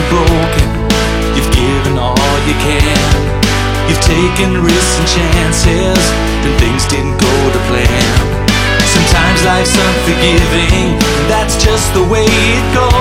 broken. You've given all you can. You've taken risks and chances, and things didn't go to plan. Sometimes life's unforgiving, and that's just the way it goes.